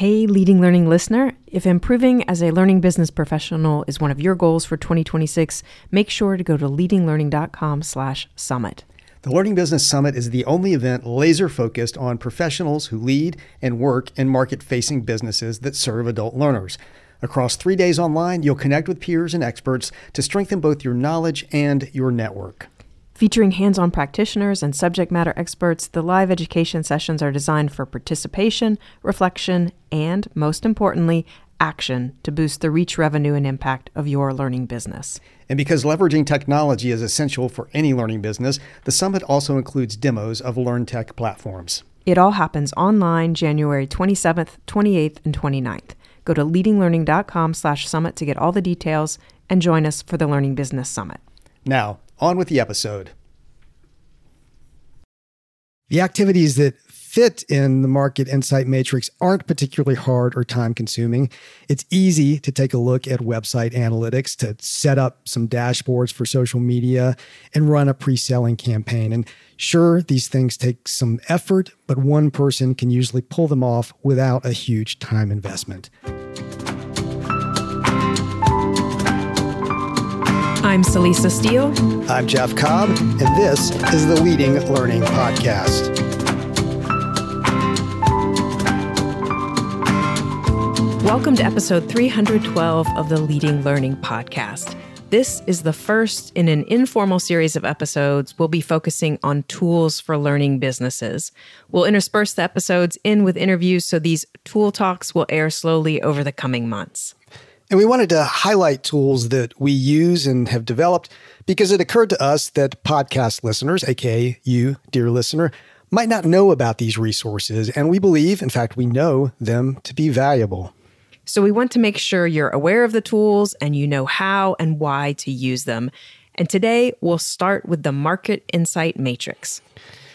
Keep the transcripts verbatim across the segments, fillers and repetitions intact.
Hey, Leading Learning listener, if improving as a learning business professional is one of your goals for twenty twenty-six, make sure to go to leadinglearning.com slash summit. The Learning Business Summit is the only event laser-focused on professionals who lead and work in market-facing businesses that serve adult learners. Across three days online, you'll connect with peers and experts to strengthen both your knowledge and your network. Featuring hands-on practitioners and subject matter experts, the live education sessions are designed for participation, reflection, and, most importantly, action to boost the reach, revenue, and impact of your learning business. And because leveraging technology is essential for any learning business, the summit also includes demos of LearnTech platforms. It all happens online January twenty-seventh, twenty-eighth, and twenty-ninth. Go to leadinglearning.com slash summit to get all the details and join us for the Learning Business Summit. Now, on with the episode. The activities that fit in the Market Insight Matrix aren't particularly hard or time-consuming. It's easy to take a look at website analytics, to set up some dashboards for social media, and run a pre-selling campaign. And sure, these things take some effort, but one person can usually pull them off without a huge time investment. I'm Celisa Steele. I'm Jeff Cobb, and this is the Leading Learning Podcast. Welcome to episode three hundred twelve of the Leading Learning Podcast. This is the first in an informal series of episodes. We'll be focusing on tools for learning businesses. We'll intersperse the episodes in with interviews, so these tool talks will air slowly over the coming months. And we wanted to highlight tools that we use and have developed because it occurred to us that podcast listeners, aka you, dear listener, might not know about these resources. And we believe, in fact, we know them to be valuable. So we want to make sure you're aware of the tools and you know how and why to use them. And today we'll start with the Market Insight Matrix.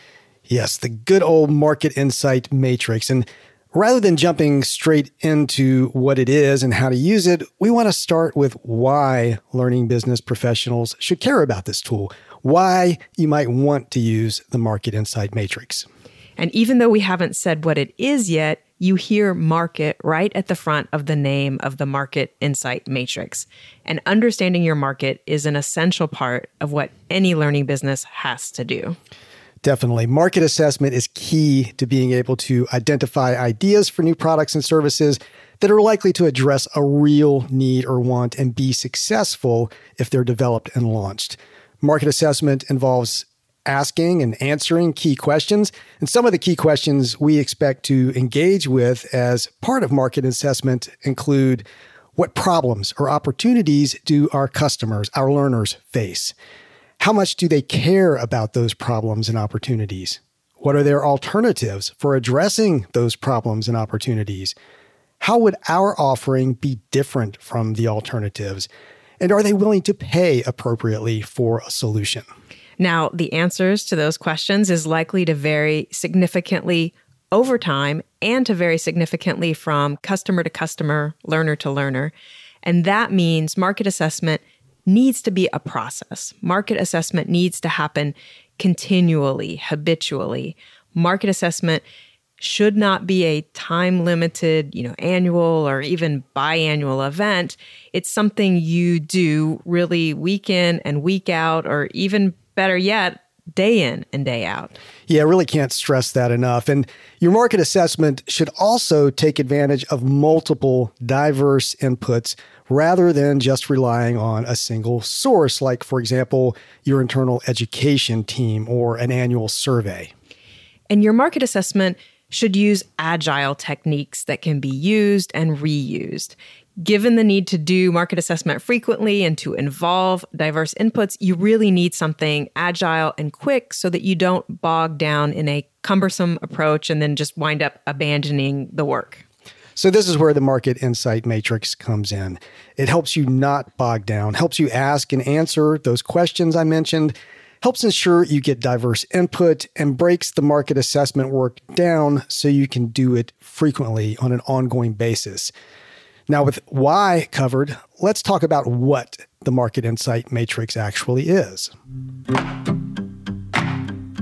Yes, the good old Market Insight Matrix. And rather than jumping straight into what it is and how to use it, we want to start with why learning business professionals should care about this tool, why you might want to use the Market Insight Matrix. And even though we haven't said what it is yet, you hear market right at the front of the name of the Market Insight Matrix. And understanding your market is an essential part of what any learning business has to do. Definitely. Market assessment is key to being able to identify ideas for new products and services that are likely to address a real need or want and be successful if they're developed and launched. Market assessment involves asking and answering key questions. And some of the key questions we expect to engage with as part of market assessment include: what problems or opportunities do our customers, our learners, face? How much do they care about those problems and opportunities? What are their alternatives for addressing those problems and opportunities? How would our offering be different from the alternatives? And are they willing to pay appropriately for a solution? Now, the answers to those questions is likely to vary significantly over time and to vary significantly from customer to customer, learner to learner. And that means market assessment needs to be a process. Market assessment needs to happen continually, habitually. Market assessment should not be a time-limited, you know, annual or even biannual event. It's something you do really week in and week out, or even better yet, day in and day out. Yeah, I really can't stress that enough. And your market assessment should also take advantage of multiple diverse inputs rather than just relying on a single source, like, for example, your internal education team or an annual survey. And your market assessment should use agile techniques that can be used and reused. Given the need to do market assessment frequently and to involve diverse inputs, you really need something agile and quick so that you don't bog down in a cumbersome approach and then just wind up abandoning the work. So this is where the Market Insight Matrix comes in. It helps you not bog down, helps you ask and answer those questions I mentioned, helps ensure you get diverse input, and breaks the market assessment work down so you can do it frequently on an ongoing basis. Now, with why covered, let's talk about what the Market Insight Matrix actually is.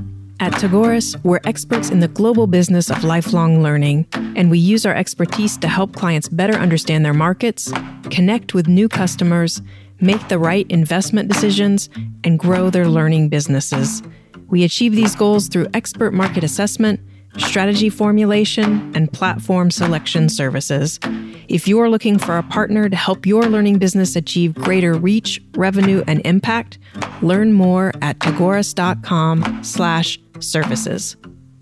At Tagoras, we're experts in the global business of lifelong learning, and we use our expertise to help clients better understand their markets, connect with new customers, make the right investment decisions, and grow their learning businesses. We achieve these goals through expert market assessment, strategy formulation, and platform selection services. If you're looking for a partner to help your learning business achieve greater reach, revenue, and impact, learn more at tagoras.com slash services.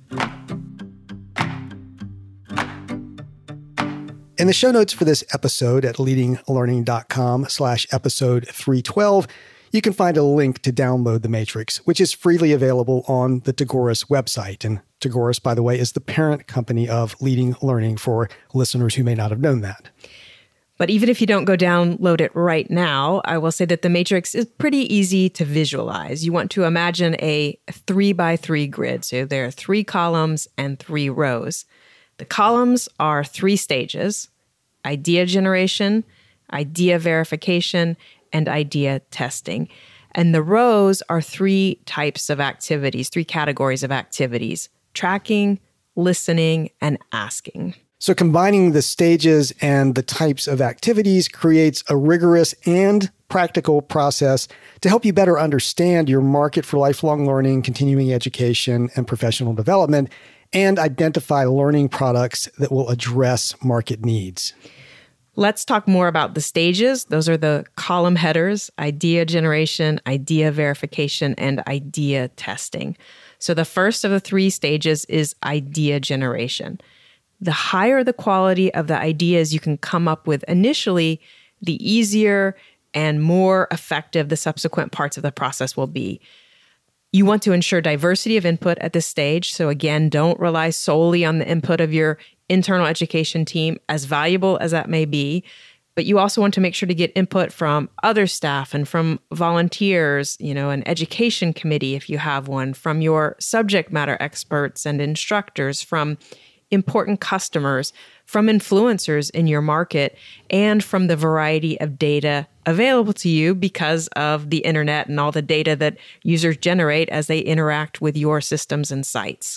In the show notes for this episode at leadinglearning.com slash episode 312, you can find a link to download the Matrix, which is freely available on the Tagoras website. And Tagoras, by the way, is the parent company of Leading Learning for listeners who may not have known that. But even if you don't go download it right now, I will say that the Matrix is pretty easy to visualize. You want to imagine a three by three grid. So there are three columns and three rows. The columns are three stages: idea generation, idea verification, and idea testing. And the rows are three types of activities, three categories of activities: tracking, listening, and asking. So combining the stages and the types of activities creates a rigorous and practical process to help you better understand your market for lifelong learning, continuing education, and professional development, and identify learning products that will address market needs. Let's talk more about the stages. Those are the column headers: idea generation, idea verification, and idea testing. So the first of the three stages is idea generation. The higher the quality of the ideas you can come up with initially, the easier and more effective the subsequent parts of the process will be. You want to ensure diversity of input at this stage. So again, don't rely solely on the input of your internal education team, as valuable as that may be. But you also want to make sure to get input from other staff and from volunteers, you know, an education committee if you have one, from your subject matter experts and instructors, from important customers, from influencers in your market, and from the variety of data available to you because of the internet and all the data that users generate as they interact with your systems and sites.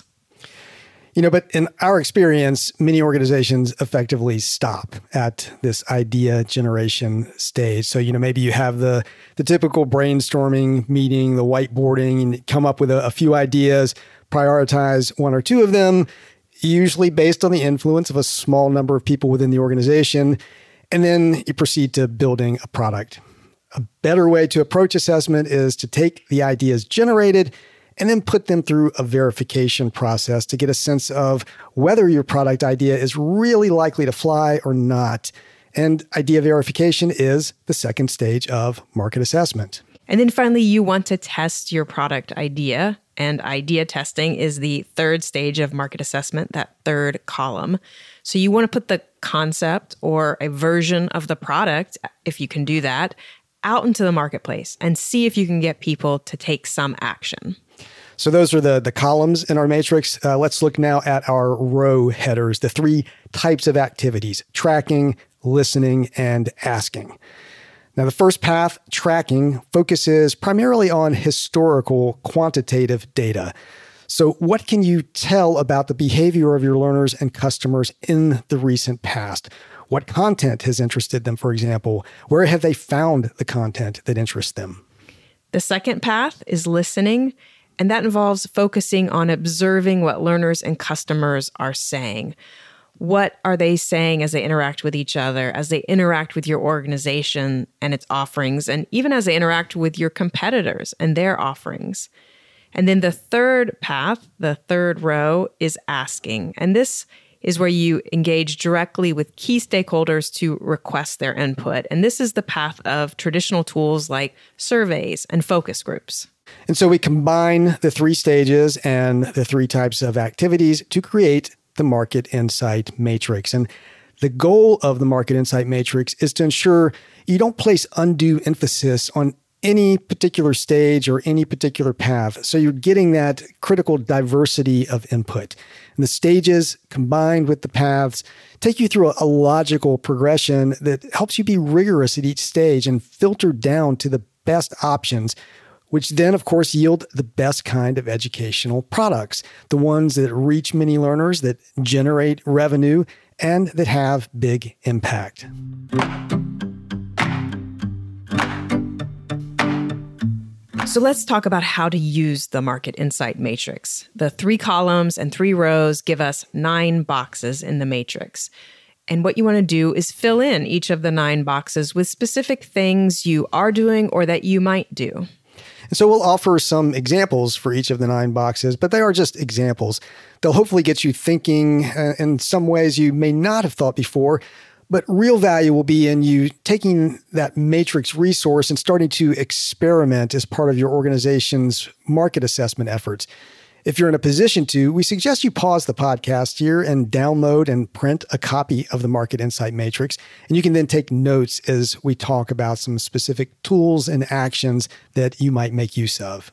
You know, but in our experience, many organizations effectively stop at this idea generation stage. So, you know, maybe you have the the typical brainstorming meeting, the whiteboarding, and come up with a, a few ideas, prioritize one or two of them, usually based on the influence of a small number of people within the organization, and then you proceed to building a product. A better way to approach assessment is to take the ideas generated and then put them through a verification process to get a sense of whether your product idea is really likely to fly or not. And idea verification is the second stage of market assessment. And then finally, you want to test your product idea. And idea testing is the third stage of market assessment, that third column. So you want to put the concept or a version of the product, if you can do that, out into the marketplace and see if you can get people to take some action. So those are the, the columns in our matrix. Uh, let's look now at our row headers, the three types of activities: tracking, listening, and asking. Now, the first path, tracking, focuses primarily on historical quantitative data. So what can you tell about the behavior of your learners and customers in the recent past? What content has interested them, for example? Where have they found the content that interests them? The second path is listening, and that involves focusing on observing what learners and customers are saying. What are they saying as they interact with each other, as they interact with your organization and its offerings, and even as they interact with your competitors and their offerings? And then the third path, the third row, is asking. And this is where you engage directly with key stakeholders to request their input. And this is the path of traditional tools like surveys and focus groups. And so we combine the three stages and the three types of activities to create the Market Insight Matrix. And the goal of the Market Insight Matrix is to ensure you don't place undue emphasis on any particular stage or any particular path. So you're getting that critical diversity of input. And the stages combined with the paths take you through a, a logical progression that helps you be rigorous at each stage and filter down to the best options which then, of course, yield the best kind of educational products, the ones that reach many learners, that generate revenue, and that have big impact. So let's talk about how to use the Market Insight Matrix. The three columns and three rows give us nine boxes in the matrix. And what you want to do is fill in each of the nine boxes with specific things you are doing or that you might do. And so we'll offer some examples for each of the nine boxes, but they are just examples. They'll hopefully get you thinking uh, in some ways you may not have thought before, but real value will be in you taking that matrix resource and starting to experiment as part of your organization's market assessment efforts. If you're in a position to, we suggest you pause the podcast here and download and print a copy of the Market Insight Matrix. And you can then take notes as we talk about some specific tools and actions that you might make use of.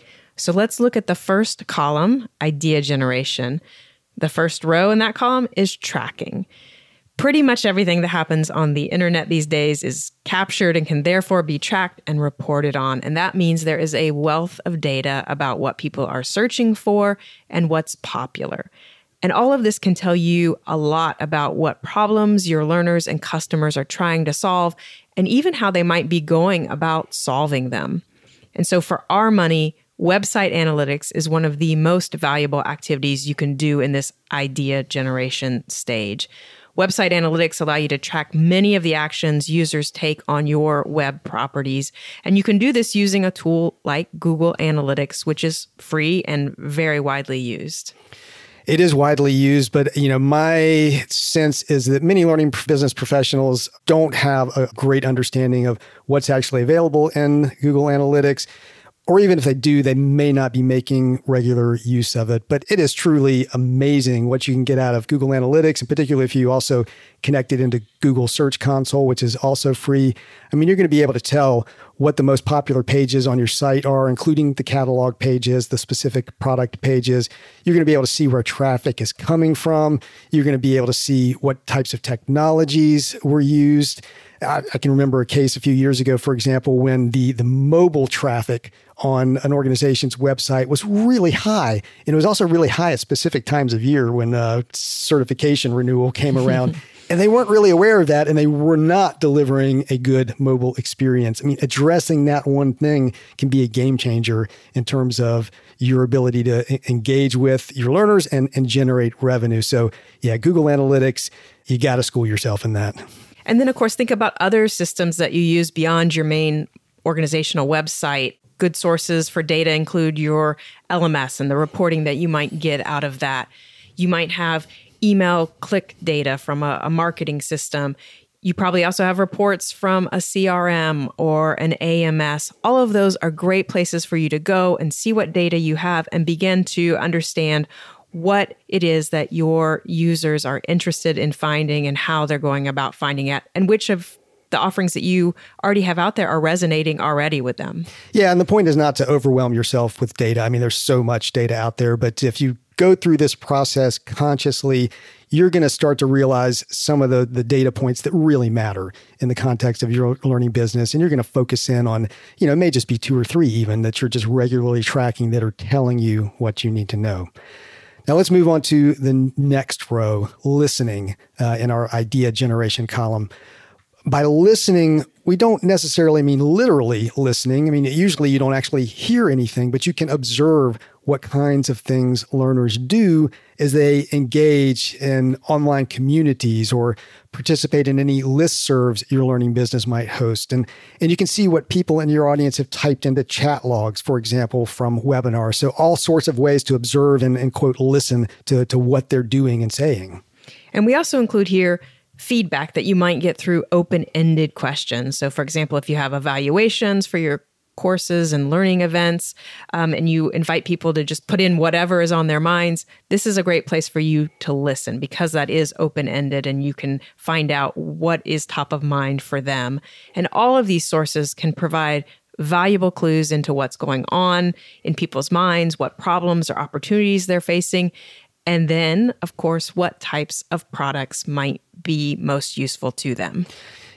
So let's look at the first column, idea generation. The first row in that column is tracking. Pretty much everything that happens on the internet these days is captured and can therefore be tracked and reported on. And that means there is a wealth of data about what people are searching for and what's popular. And all of this can tell you a lot about what problems your learners and customers are trying to solve, and even how they might be going about solving them. And so for our money, website analytics is one of the most valuable activities you can do in this idea generation stage. Website analytics allow you to track many of the actions users take on your web properties. And you can do this using a tool like Google Analytics, which is free and very widely used. It is widely used, but you know, my sense is that many learning business professionals don't have a great understanding of what's actually available in Google Analytics. Or even if they do, they may not be making regular use of it. But it is truly amazing what you can get out of Google Analytics, and particularly if you also connect it into Google Search Console, which is also free. I mean, you're going to be able to tell what the most popular pages on your site are, including the catalog pages, the specific product pages. You're going to be able to see where traffic is coming from. You're going to be able to see what types of technologies were used. I, I can remember a case a few years ago, for example, when the, the mobile traffic on an organization's website was really high. And it was also really high at specific times of year when uh, certification renewal came around. And they weren't really aware of that, and they were not delivering a good mobile experience. I mean, addressing that one thing can be a game changer in terms of your ability to engage with your learners and, and generate revenue. So yeah, Google Analytics, you got to school yourself in that. And then, of course, think about other systems that you use beyond your main organizational website. Good sources for data include your L M S and the reporting that you might get out of that. You might have email click data from a, a marketing system. You probably also have reports from a C R M or an A M S. All of those are great places for you to go and see what data you have and begin to understand what it is that your users are interested in finding and how they're going about finding it, and which of the offerings that you already have out there are resonating already with them. Yeah, and the point is not to overwhelm yourself with data. I mean, there's so much data out there, but if you go through this process consciously, you're going to start to realize some of the, the data points that really matter in the context of your learning business. And you're going to focus in on, you know, it may just be two or three even that you're just regularly tracking that are telling you what you need to know. Now let's move on to the next row, listening, uh, in our idea generation column. By listening, we don't necessarily mean literally listening. I mean, usually you don't actually hear anything, but you can observe what kinds of things learners do as they engage in online communities or participate in any listservs your learning business might host. And, and you can see what people in your audience have typed into chat logs, for example, from webinars. So all sorts of ways to observe and, and quote, listen to, to what they're doing and saying. And we also include here feedback that you might get through open-ended questions. So for example, if you have evaluations for your courses and learning events, um, and you invite people to just put in whatever is on their minds, this is a great place for you to listen because that is open-ended and you can find out what is top of mind for them. And all of these sources can provide valuable clues into what's going on in people's minds, what problems or opportunities they're facing, and then, of course, what types of products might be most useful to them.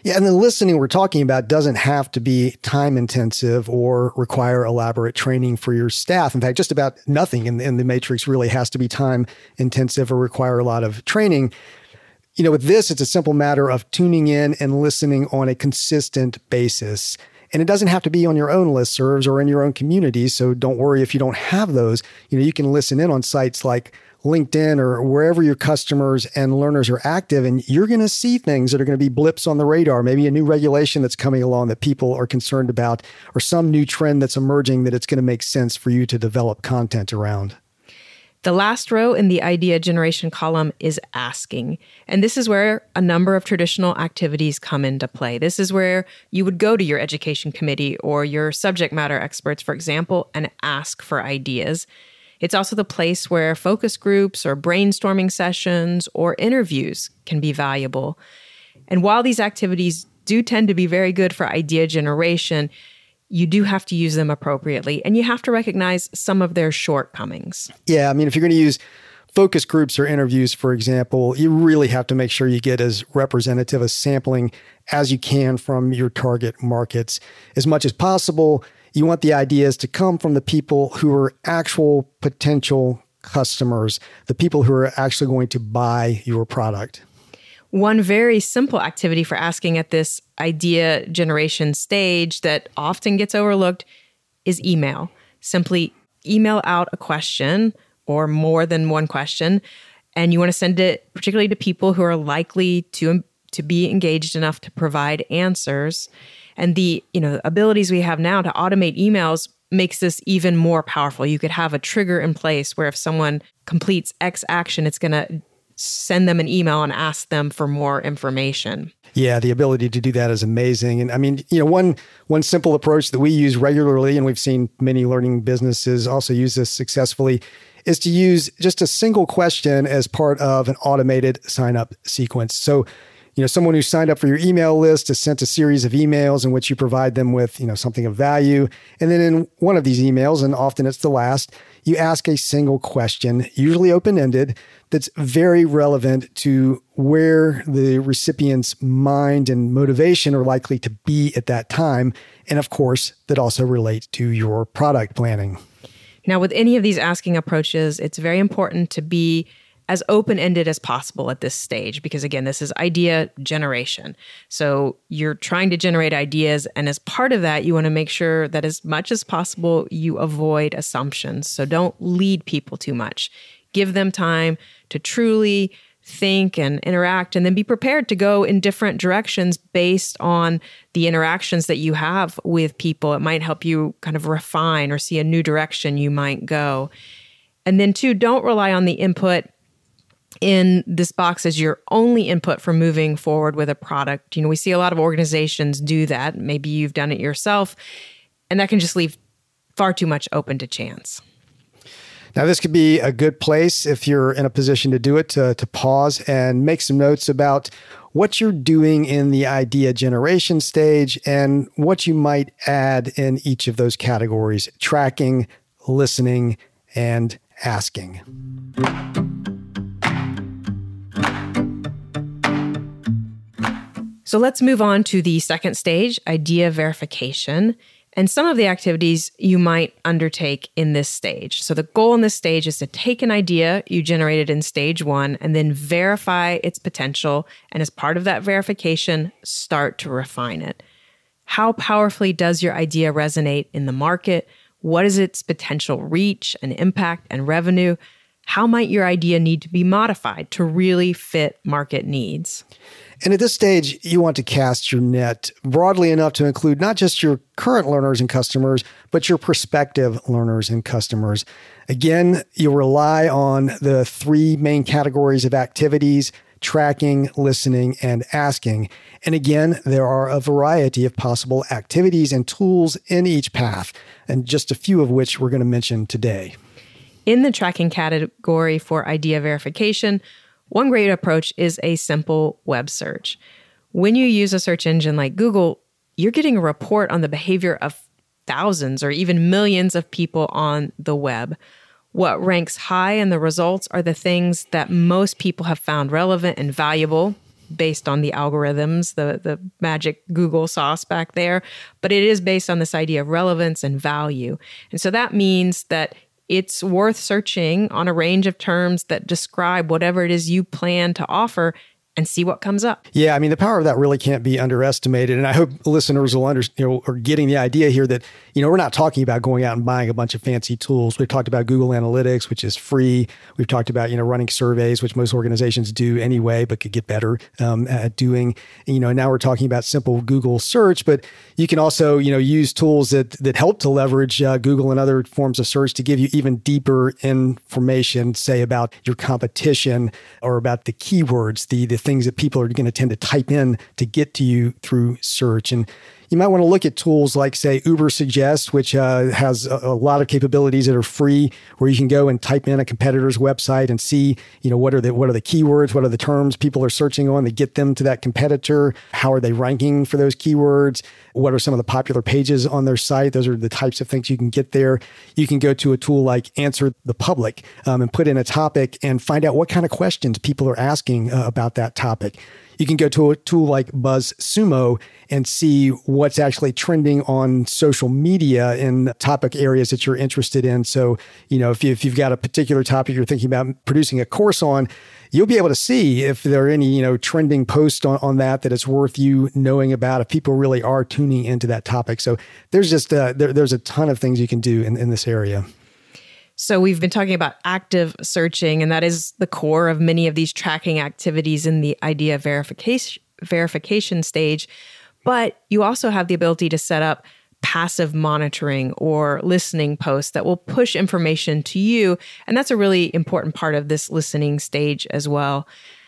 Yeah, and the listening we're talking about doesn't have to be time intensive or require elaborate training for your staff. In fact, just about nothing in, in the Matrix really has to be time intensive or require a lot of training. You know, with this, it's a simple matter of tuning in and listening on a consistent basis. And it doesn't have to be on your own listservs or in your own community. So don't worry if you don't have those. You know, you can listen in on sites like LinkedIn or wherever your customers and learners are active, and you're going to see things that are going to be blips on the radar, maybe a new regulation that's coming along that people are concerned about, or some new trend that's emerging that it's going to make sense for you to develop content around. The last row in the idea generation column is asking. And this is where a number of traditional activities come into play. This is where you would go to your education committee or your subject matter experts, for example, and ask for ideas. It's also the place where focus groups or brainstorming sessions or interviews can be valuable. And while these activities do tend to be very good for idea generation, you do have to use them appropriately, and you have to recognize some of their shortcomings. Yeah, I mean, if you're going to use focus groups or interviews, for example, you really have to make sure you get as representative a sampling as you can from your target markets. As much as possible, you want the ideas to come from the people who are actual potential customers, the people who are actually going to buy your product. One very simple activity for asking at this idea generation stage that often gets overlooked is email. Simply email out a question or more than one question, and you want to send it particularly to people who are likely to, to be engaged enough to provide answers. And the, you know, abilities we have now to automate emails makes this even more powerful. You could have a trigger in place where if someone completes X action, it's going to send them an email and ask them for more information. Yeah, the ability to do that is amazing. And I mean, you know, one one simple approach that we use regularly, and we've seen many learning businesses also use this successfully, is to use just a single question as part of an automated sign-up sequence. So, you know, someone who signed up for your email list is sent a series of emails in which you provide them with, you know, something of value. And then in one of these emails, and often it's the last, you ask a single question, usually open-ended, that's very relevant to where the recipient's mind and motivation are likely to be at that time. And of course, that also relate to your product planning. Now, with any of these asking approaches, it's very important to be as open-ended as possible at this stage, because again, this is idea generation. So you're trying to generate ideas, and as part of that, you want to make sure that as much as possible, you avoid assumptions. So don't lead people too much. Give them time to truly think and interact, and then be prepared to go in different directions based on the interactions that you have with people. It might help you kind of refine or see a new direction you might go. And then two, don't rely on the input in this box as your only input for moving forward with a product. You know, we see a lot of organizations do that. Maybe you've done it yourself, and that can just leave far too much open to chance. Now, this could be a good place if you're in a position to do it, to, to pause and make some notes about what you're doing in the idea generation stage and what you might add in each of those categories: tracking, listening, and asking. So let's move on to the second stage, idea verification, and some of the activities you might undertake in this stage. So the goal in this stage is to take an idea you generated in stage one and then verify its potential, and as part of that verification, start to refine it. How powerfully does your idea resonate in the market? What is its potential reach and impact and revenue? How might your idea need to be modified to really fit market needs? And at this stage, you want to cast your net broadly enough to include not just your current learners and customers, but your prospective learners and customers. Again, you rely on the three main categories of activities: tracking, listening, and asking. And again, there are a variety of possible activities and tools in each path, and just a few of which we're going to mention today. In the tracking category for idea verification, one great approach is a simple web search. When you use a search engine like Google, you're getting a report on the behavior of thousands or even millions of people on the web. What ranks high in the results are the things that most people have found relevant and valuable, based on the algorithms, the, the magic Google sauce back there, but it is based on this idea of relevance and value. And so that means that it's worth searching on a range of terms that describe whatever it is you plan to offer and see what comes up. Yeah, I mean, the power of that really can't be underestimated. And I hope listeners will under, you know, are getting the idea here that, you know, we're not talking about going out and buying a bunch of fancy tools. We've talked about Google Analytics, which is free. We've talked about, you know, running surveys, which most organizations do anyway, but could get better um, at doing. You know, and now we're talking about simple Google search, but you can also, you know, use tools that that help to leverage uh, Google and other forms of search to give you even deeper information, say about your competition or about the keywords, the the things that people are going to tend to type in to get to you through search. And you might want to look at tools like, say, Ubersuggest, which uh, has a, a lot of capabilities that are free, where you can go and type in a competitor's website and see, you know, what are the what are the keywords, what are the terms people are searching on to get them to that competitor, how are they ranking for those keywords, what are some of the popular pages on their site. Those are the types of things you can get there. You can go to a tool like Answer the Public um, and put in a topic and find out what kind of questions people are asking uh, about that topic. You can go to a tool like BuzzSumo and see what's actually trending on social media in topic areas that you're interested in. So, you know, if, you, if you've got a particular topic you're thinking about producing a course on, you'll be able to see if there are any, you know, trending posts on, on that that it's worth you knowing about, if people really are tuning into that topic. So there's just, uh, there, there's a ton of things you can do in, in this area. So we've been talking about active searching, and that is the core of many of these tracking activities in the idea verification verification stage. But you also have the ability to set up passive monitoring or listening posts that will push information to you. And that's a really important part of this listening stage as well.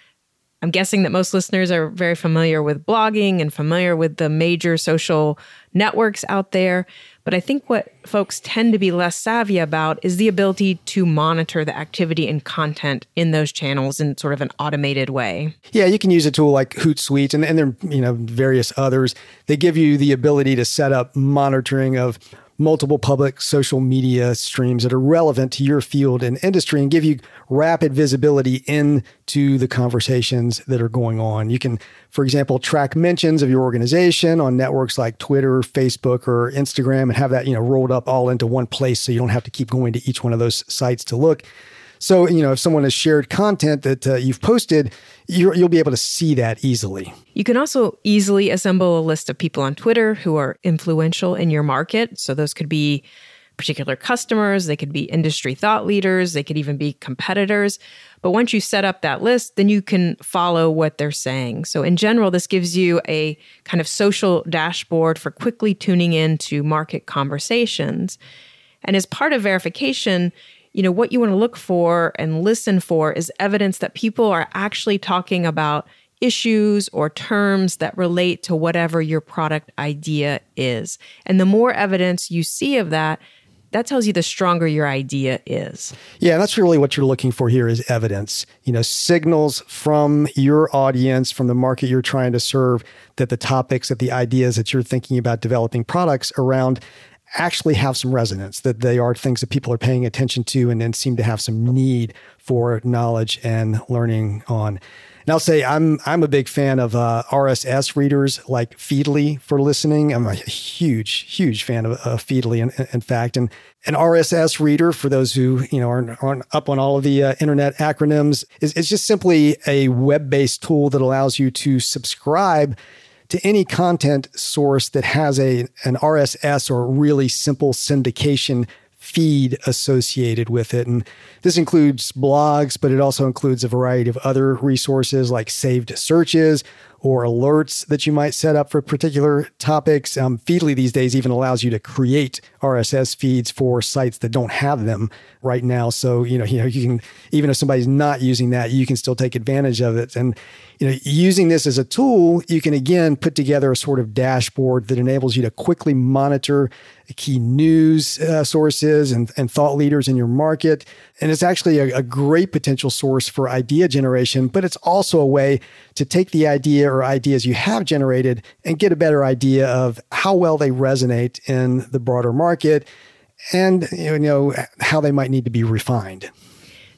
I'm guessing that most listeners are very familiar with blogging and familiar with the major social networks out there. But I think what folks tend to be less savvy about is the ability to monitor the activity and content in those channels in sort of an automated way. Yeah, you can use a tool like Hootsuite, and, and there are, you know, various others. They give you the ability to set up monitoring of multiple public social media streams that are relevant to your field and industry and give you rapid visibility into the conversations that are going on. You can, for example, track mentions of your organization on networks like Twitter, Facebook, or Instagram and have that, you know, rolled up all into one place so you don't have to keep going to each one of those sites to look. So, you know, if someone has shared content that uh, you've posted, you're, you'll be able to see that easily. You can also easily assemble a list of people on Twitter who are influential in your market. So those could be particular customers, they could be industry thought leaders, they could even be competitors. But once you set up that list, then you can follow what they're saying. So in general, this gives you a kind of social dashboard for quickly tuning into market conversations. And as part of verification, you know, what you want to look for and listen for is evidence that people are actually talking about issues or terms that relate to whatever your product idea is. And the more evidence you see of that, that tells you the stronger your idea is. Yeah, that's really what you're looking for here is evidence. You know, signals from your audience, from the market you're trying to serve, that the topics, that the ideas that you're thinking about developing products around actually have some resonance, that they are things that people are paying attention to and then seem to have some need for knowledge and learning on. And I'll say I'm I'm a big fan of uh, R S S readers like Feedly for listening. I'm a huge, huge fan of, of Feedly, in, in fact. And an R S S reader, for those who you know aren't, aren't up on all of the uh, internet acronyms, is it's just simply a web-based tool that allows you to subscribe to any content source that has a an R S S or really simple syndication feed associated with it. And this includes blogs, but it also includes a variety of other resources like saved searches or alerts that you might set up for particular topics. Um, Feedly these days even allows you to create R S S feeds for sites that don't have them right now. So, you know, you know, you can, even if somebody's not using that, you can still take advantage of it. And, you know, using this as a tool, you can again put together a sort of dashboard that enables you to quickly monitor key news uh, sources and, and thought leaders in your market. And it's actually a, a great potential source for idea generation, but it's also a way to take the idea or ideas you have generated and get a better idea of how well they resonate in the broader market and, you know, how they might need to be refined.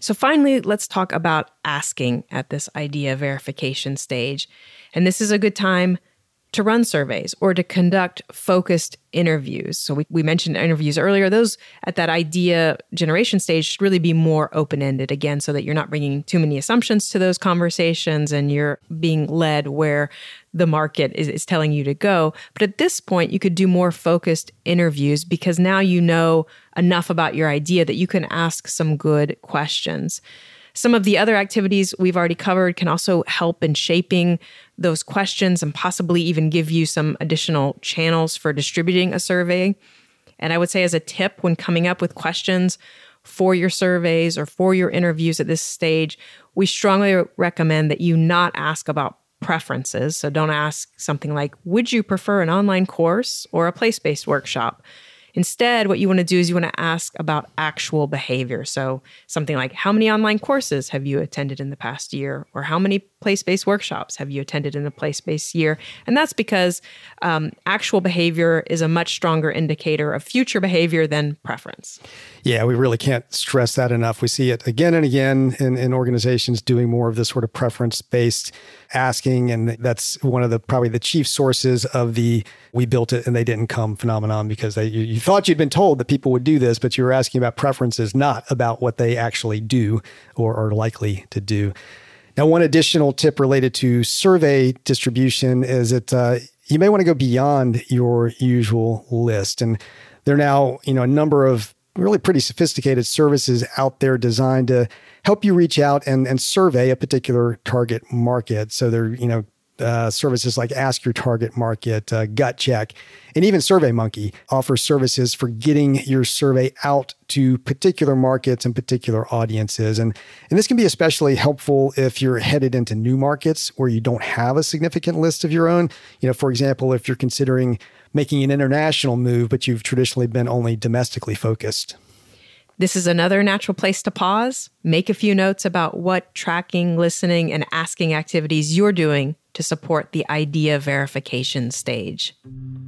So finally, let's talk about asking at this idea verification stage. And this is a good time to run surveys or to conduct focused interviews. So we, we mentioned interviews earlier. Those at that idea generation stage should really be more open-ended, again, so that you're not bringing too many assumptions to those conversations and you're being led where the market is, is telling you to go. But at this point, you could do more focused interviews because now you know enough about your idea that you can ask some good questions. Some of the other activities we've already covered can also help in shaping those questions and possibly even give you some additional channels for distributing a survey. And I would say as a tip when coming up with questions for your surveys or for your interviews at this stage, we strongly recommend that you not ask about preferences. So don't ask something like, would you prefer an online course or a place-based workshop? Instead, what you want to do is you want to ask about actual behavior. So something like, how many online courses have you attended in the past year? Or how many place-based workshops have you attended in a place-based year? And that's because um, actual behavior is a much stronger indicator of future behavior than preference. Yeah, we really can't stress that enough. We see it again and again in, in organizations doing more of this sort of preference-based asking. And that's one of the probably the chief sources of the we built it and they didn't come phenomenon, because they, you, you thought you'd been told that people would do this, but you were asking about preferences, not about what they actually do or are likely to do. Now, one additional tip related to survey distribution is that uh, you may want to go beyond your usual list. And there are now, you know, a number of really pretty sophisticated services out there designed to help you reach out and, and survey a particular target market. So there, you know, uh, services like Ask Your Target Market, uh, Gut Check, and even SurveyMonkey offer services for getting your survey out to particular markets and particular audiences. And, and this can be especially helpful if you're headed into new markets where you don't have a significant list of your own. You know, for example, if you're considering making an international move, but you've traditionally been only domestically focused. This is another natural place to pause, make a few notes about what tracking, listening, and asking activities you're doing to support the idea verification stage.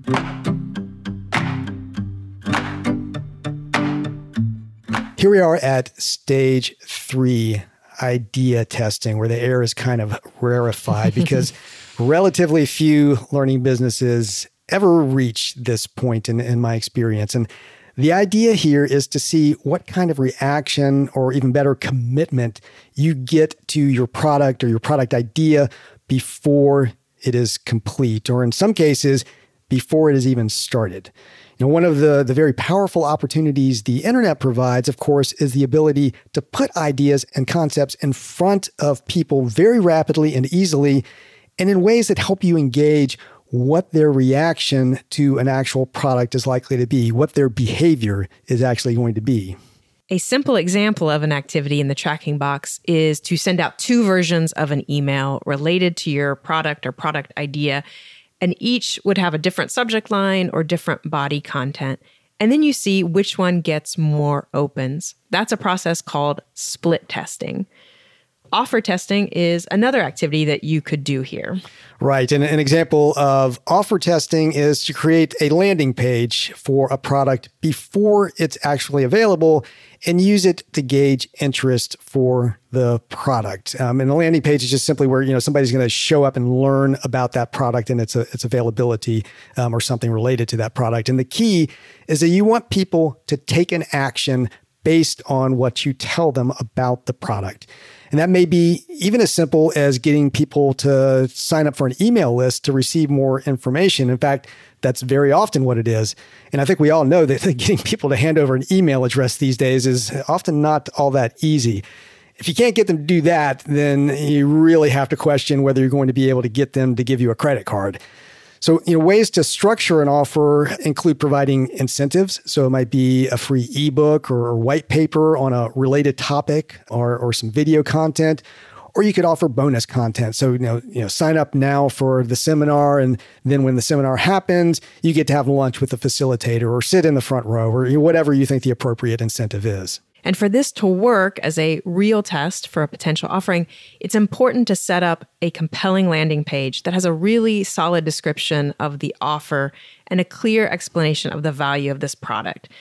Here we are at stage three, idea testing, where the air is kind of rarefied because relatively few learning businesses ever reach this point in, in my experience. And the idea here is to see what kind of reaction or even better commitment you get to your product or your product idea before it is complete, or in some cases, before it is even started. You know, one of the, the very powerful opportunities the internet provides, of course, is the ability to put ideas and concepts in front of people very rapidly and easily, and in ways that help you engage what their reaction to an actual product is likely to be, what their behavior is actually going to be. A simple example of an activity in the tracking box is to send out two versions of an email related to your product or product idea, and each would have a different subject line or different body content. And then you see which one gets more opens. That's a process called split testing. Offer testing is another activity that you could do here. Right. And an example of offer testing is to create a landing page for a product before it's actually available and use it to gauge interest for the product. Um, and the landing page is just simply where, you know, somebody's going to show up and learn about that product and its, its availability um, or something related to that product. And the key is that you want people to take an action based on what you tell them about the product. And that may be even as simple as getting people to sign up for an email list to receive more information. In fact, that's very often what it is. And I think we all know that getting people to hand over an email address these days is often not all that easy. If you can't get them to do that, then you really have to question whether you're going to be able to get them to give you a credit card. So, you know, ways to structure an offer include providing incentives. So it might be a free ebook or a white paper on a related topic, or, or some video content, or you could offer bonus content. So, you know, you know, sign up now for the seminar, and then when the seminar happens, you get to have lunch with the facilitator or sit in the front row, or whatever you think the appropriate incentive is. And for this to work as a real test for a potential offering, it's important to set up a compelling landing page that has a really solid description of the offer and a clear explanation of the value of this product.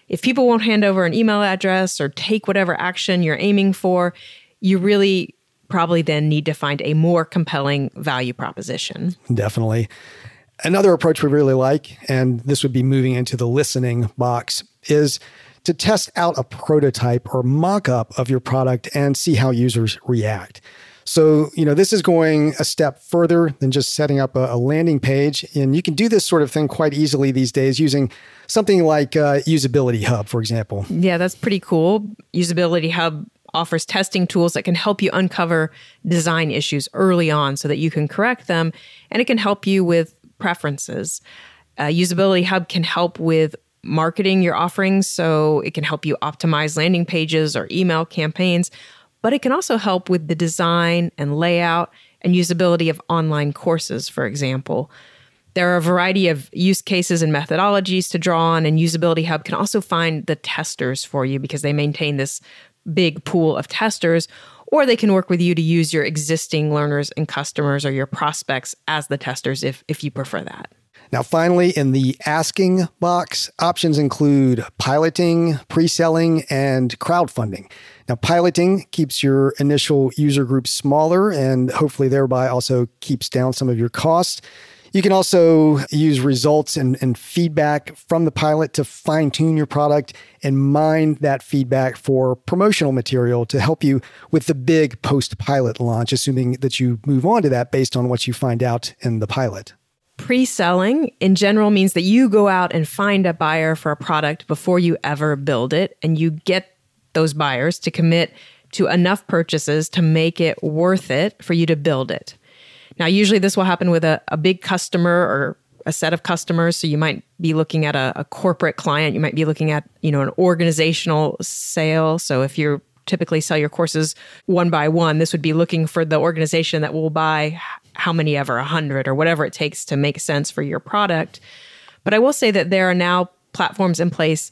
If people won't hand over an email address or take whatever action you're aiming for, you really probably then need to find a more compelling value proposition. Definitely. Another approach we really like, and this would be moving into the listening box, is to test out a prototype or mock-up of your product and see how users react. So, you know, this is going a step further than just setting up a, a landing page. And you can do this sort of thing quite easily these days using something like uh, Usability Hub, for example. Yeah, that's pretty cool. Usability Hub offers testing tools that can help you uncover design issues early on so that you can correct them, and it can help you with preferences. Uh, Usability Hub can help with marketing your offerings, so it can help you optimize landing pages or email campaigns, but it can also help with the design and layout and usability of online courses, for example. There are a variety of use cases and methodologies to draw on, and Usability Hub can also find the testers for you because they maintain this big pool of testers, or they can work with you to use your existing learners and customers or your prospects as the testers if, if you prefer that. Now, finally, in the asking box, options include piloting, pre-selling, and crowdfunding. Now, piloting keeps your initial user group smaller and hopefully thereby also keeps down some of your costs. You can also use results and, and feedback from the pilot to fine-tune your product and mine that feedback for promotional material to help you with the big post-pilot launch, assuming that you move on to that based on what you find out in the pilot. Pre-selling in general means that you go out and find a buyer for a product before you ever build it, and you get those buyers to commit to enough purchases to make it worth it for you to build it. Now, usually this will happen with a, a big customer or a set of customers. So you might be looking at a, a corporate client. You might be looking at, you know, an organizational sale. So if you typically sell your courses one by one, this would be looking for the organization that will buy how many ever, a hundred or whatever it takes to make sense for your product. But I will say that there are now platforms in place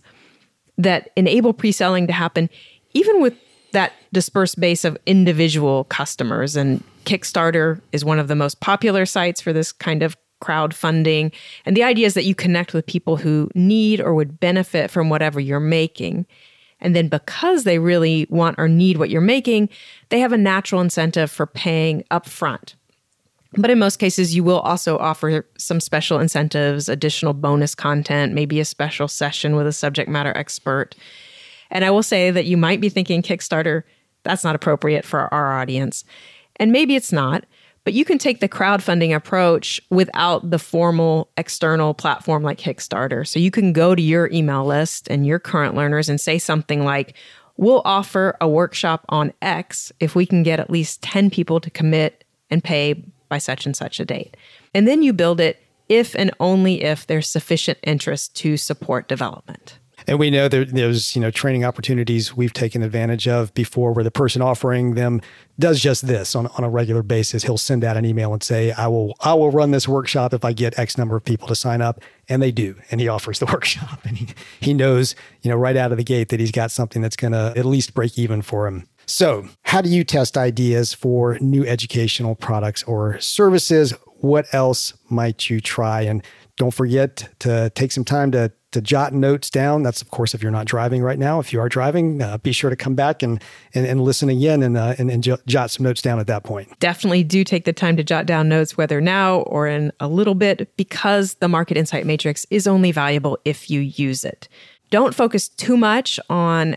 that enable pre-selling to happen, even with that dispersed base of individual customers. And Kickstarter is one of the most popular sites for this kind of crowdfunding. And the idea is that you connect with people who need or would benefit from whatever you're making. And then because they really want or need what you're making, they have a natural incentive for paying upfront. But in most cases, you will also offer some special incentives, additional bonus content, maybe a special session with a subject matter expert. And I will say that you might be thinking Kickstarter, that's not appropriate for our audience. And maybe it's not, but you can take the crowdfunding approach without the formal external platform like Kickstarter. So you can go to your email list and your current learners and say something like, we'll offer a workshop on X if we can get at least ten people to commit and pay by such and such a date. And then you build it if and only if there's sufficient interest to support development. And we know there, there's, you know, training opportunities we've taken advantage of before where the person offering them does just this on, on a regular basis. He'll send out an email and say, I will I will run this workshop if I get X number of people to sign up. And they do. And he offers the workshop. And he, he knows, you know, right out of the gate that he's got something that's going to at least break even for him. So how do you test ideas for new educational products or services? What else might you try? And don't forget to take some time to to jot notes down. That's, of course, if you're not driving right now. If you are driving, uh, be sure to come back and and, and listen again and, uh, and, and j- jot some notes down at that point. Definitely do take the time to jot down notes, whether now or in a little bit, because the Market Insight Matrix is only valuable if you use it. Don't focus too much on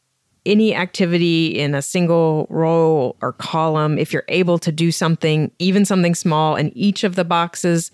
any activity in a single row or column. If you're able to do something, even something small in each of the boxes,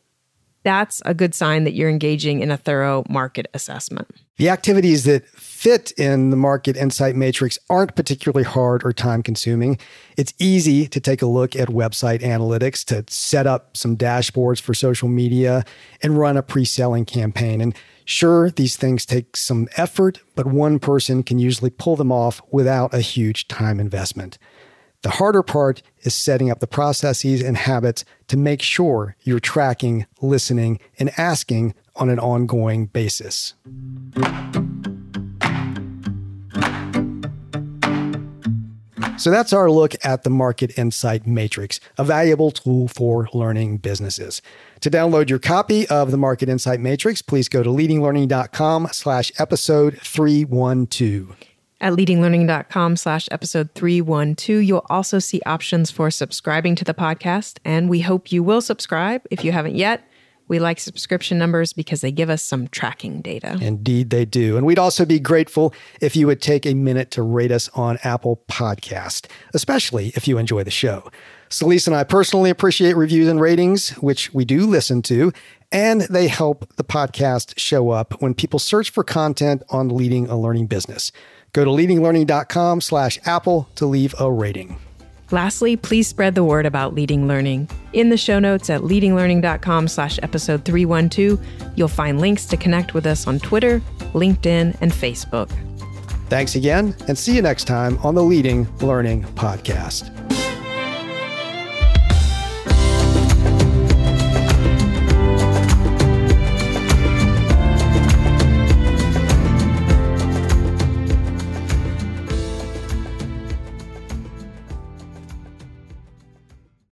that's a good sign that you're engaging in a thorough market assessment. The activities that fit in the Market Insight Matrix aren't particularly hard or time consuming. It's easy to take a look at website analytics, to set up some dashboards for social media, and run a pre-selling campaign. And sure, these things take some effort, but one person can usually pull them off without a huge time investment. The harder part is setting up the processes and habits to make sure you're tracking, listening, and asking on an ongoing basis. So that's our look at the Market Insight Matrix, a valuable tool for learning businesses. To download your copy of the Market Insight Matrix, please go to leadinglearning.com slash episode 312. At leadinglearning.com slash episode 312, you'll also see options for subscribing to the podcast, and we hope you will subscribe if you haven't yet. We like subscription numbers because they give us some tracking data. Indeed, they do. And we'd also be grateful if you would take a minute to rate us on Apple Podcast, especially if you enjoy the show. Celeste and I personally appreciate reviews and ratings, which we do listen to, and they help the podcast show up when people search for content on Leading a Learning Business. Go to leadinglearning.com slash Apple to leave a rating. Lastly, please spread the word about Leading Learning. In the show notes at leadinglearning.com slash episode 312, you'll find links to connect with us on Twitter, LinkedIn, and Facebook. Thanks again, and see you next time on the Leading Learning Podcast.